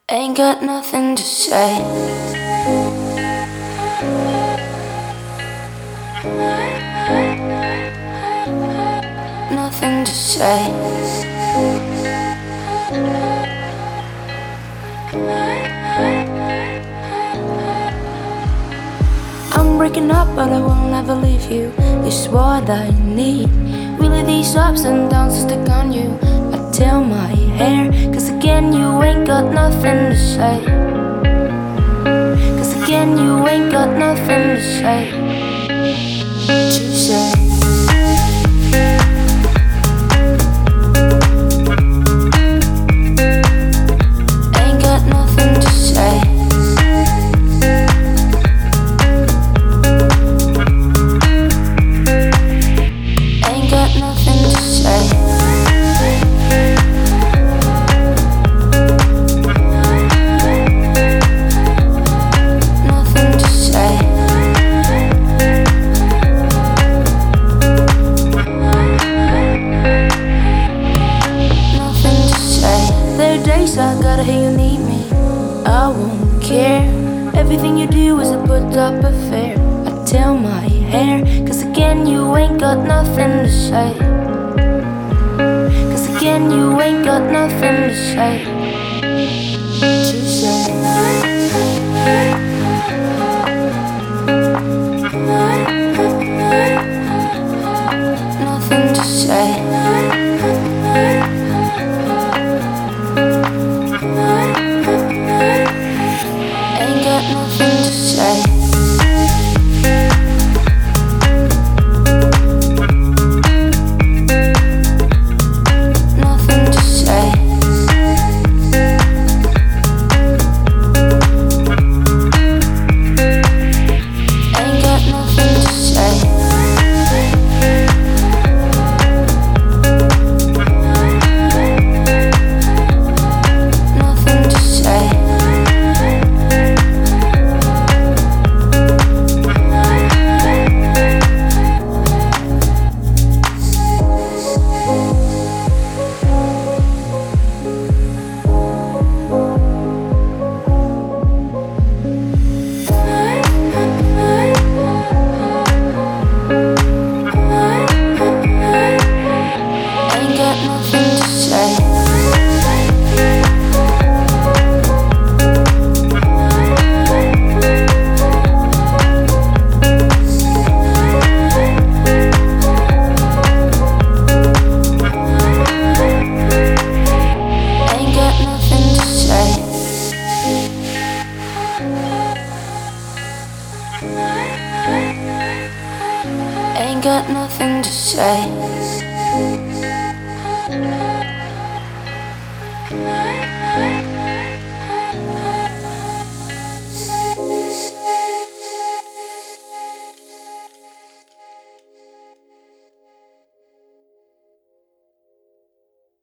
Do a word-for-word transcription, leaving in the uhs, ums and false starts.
Ain't got nothing to say. Nothing to say. I'm breaking up, but I will never leave you. It's what I need. Really, these ups and downs are stuck on you. I tell my hair, cause again, you ain't got nothing to say. Cause again, you ain't got nothing to say. To say. Ain't got nothing to say. Ain't got nothing to say. Nothing to say. Nothing to say. There are days I gotta hear you need me. I won't care. Everything you do is a put up affair. I tell my hair, cause again you ain't got nothing to say. Cause again you ain't got nothing to say. To say. Nothing to say. Ain't got nothing to say. Nothing to say. Ain't got nothing to say. Nothing to say. Ain't got nothing to say. Ain't got nothing to say. Ain't got nothing to say.